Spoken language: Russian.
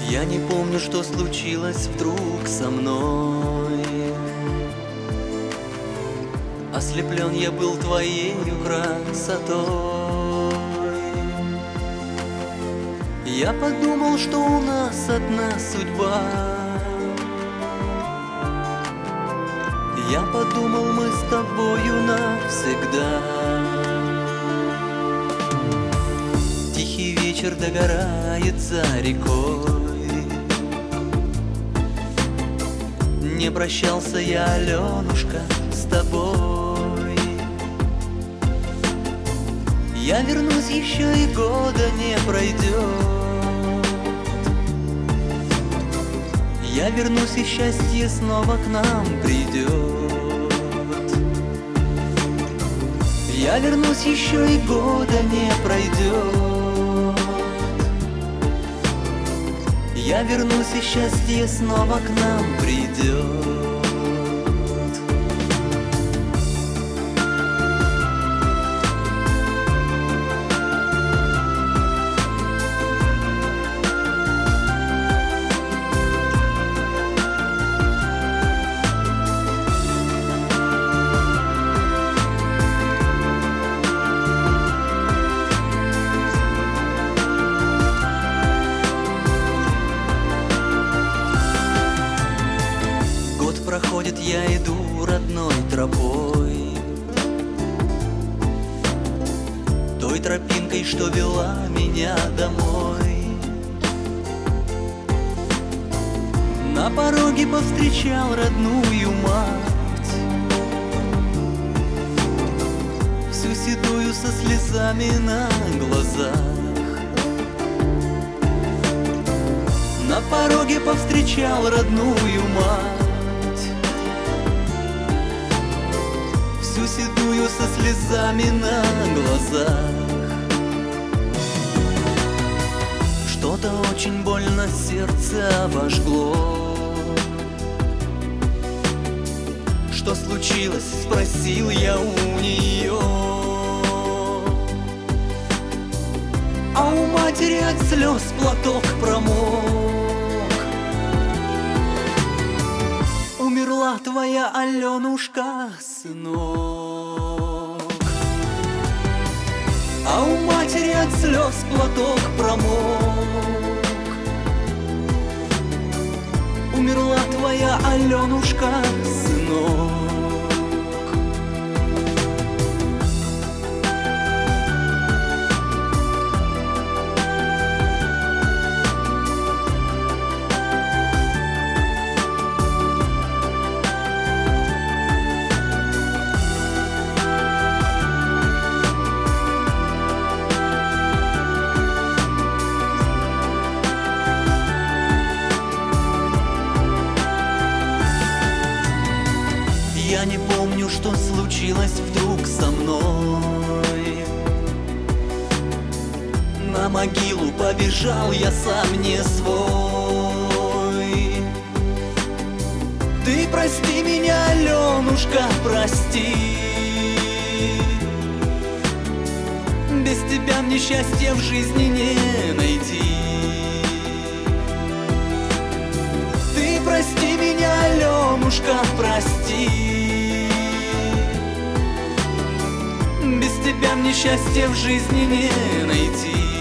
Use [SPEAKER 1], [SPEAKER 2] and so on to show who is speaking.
[SPEAKER 1] Я не помню, что случилось вдруг со мной. Ослеплен я был твоею красотой. Я подумал, что у нас одна судьба. Я подумал, мы с тобою навсегда. Тихий вечер догорает за рекой. Не прощался я, Аленушка, с тобой. Я вернусь, еще и года не пройдет. Я вернусь, и счастье снова к нам придет. Я вернусь, еще и года не пройдет. Я вернусь, и счастье снова к нам придет. Проходит, я иду родной тропой, той тропинкой, что вела меня домой. На пороге повстречал родную мать, всю седую со слезами на глазах. На пороге повстречал родную мать, всю седую со слезами на глазах. Что-то очень больно сердце обожгло. Что случилось, спросил я у нее. А у матери от слез платок промок. Умерла твоя Аленушка, сынок. А у матери от слез платок промок. Умерла твоя Аленушка, сынок. Я не помню, что случилось вдруг со мной. На могилу побежал я сам не свой. Ты прости меня, Аленушка, прости. Без тебя мне счастья в жизни не найти. Ты прости меня, Аленушка, прости. Без тебя мне счастья в жизни не найти.